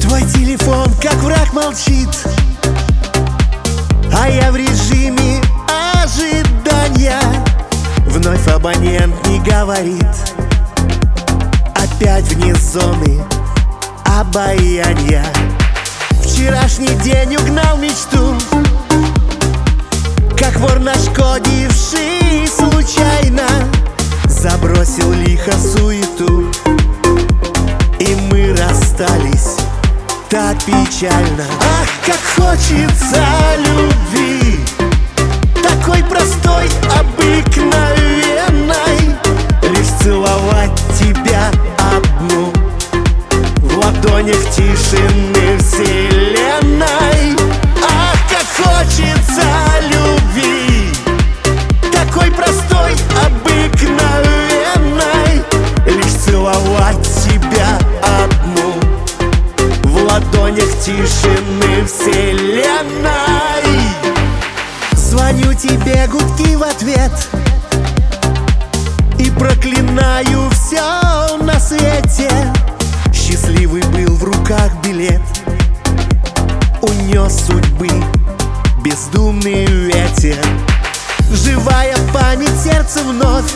Твой телефон, как враг, молчит, а я в режиме ожидания. Вновь абонент не говорит, опять вне зоны обаяния. Вчерашний день угнал мечту, как вор, нашкодивший случайно, забросил лихо суету, и мы расстались так печально. Ах, как хочется любви, такой простой, обыкновенной, лишь целовать тебя одну в ладонях тишины вселенной. Ах, как хочется любви, такой простой, обыкновенной, лишь целовать тебя одну в ладонях тишины вселенной. Звоню тебе, гудки в ответ, и проклинаю все на свете. Счастливый был в руках билет, унес судьбы бездумный ветер. Живая память сердца вновь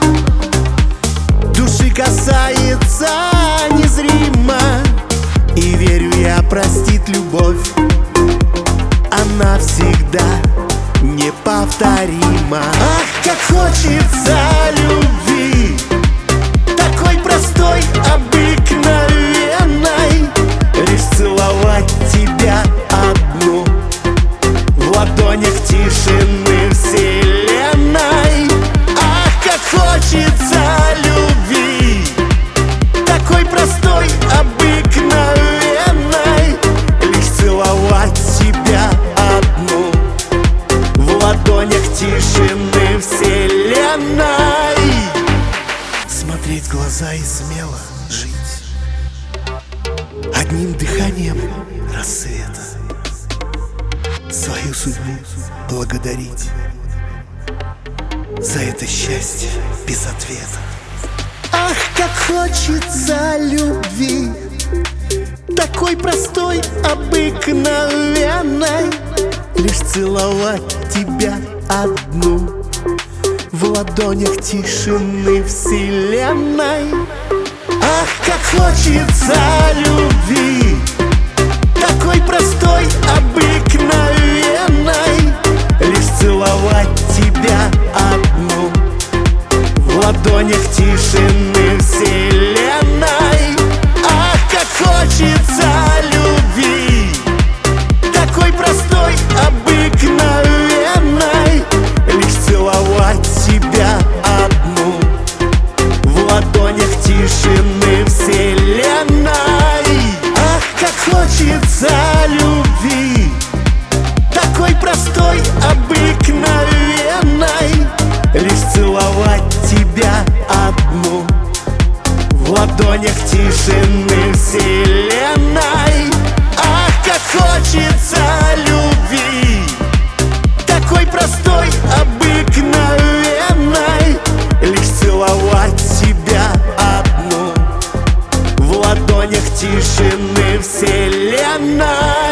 души касается незримо, и верю я, простит любовь, она всегда неповторима. Ах, как хочется любви, такой простой, обыкновенной, лишь целовать тебя одну в ладонях тишины вселенной. Ах, как хочется любви, такой простой, обыкновенной, лишь целовать тебя одну в ладонях тишины вселенной. Смотреть в глаза и смело жить, одним дыханием рассвета свою судьбу благодарить, за это счастье без ответа. Ах, как хочется любви, такой простой, обыкновенной, лишь целовать тебя одну в ладонях тишины вселенной. Ах, как хочется любви, такой простой, обыкновенной, лишь целовать тебя одну в ладонях тишины вселенной. Ах, как хочется любви, такой простой, обыкновенной, лишь целовать тебя одну в ладонях тишины вселенной. Ах, как хочется любви, такой простой, обыкновенной, лишь целовать тебя одну в ладонях тишины вселенной. Ах, как хочется любви, такой простой, обыкновенной, лишь целовать тебя одну в ладонях тишины вселенной.